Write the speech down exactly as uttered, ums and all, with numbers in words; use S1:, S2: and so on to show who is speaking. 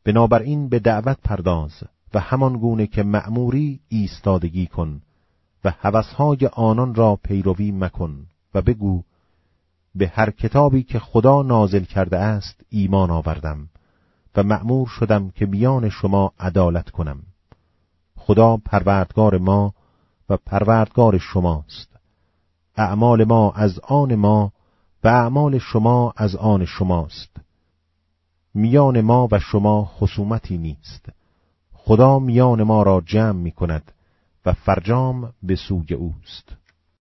S1: بنابراین به دعوت پرداز و همان گونه که مأموری ایستادگی کن و هوسهای آنان را پیروی مکن و بگو به هر کتابی که خدا نازل کرده است ایمان آوردم و مأمور شدم که میان شما عدالت کنم. خدا پروردگار ما و پروردگار شماست. اعمال ما از آن ما و اعمال شما از آن شماست. میان ما و شما خصومتی نیست. خدا میان ما را جمع می کند و فرجام به سوی اوست.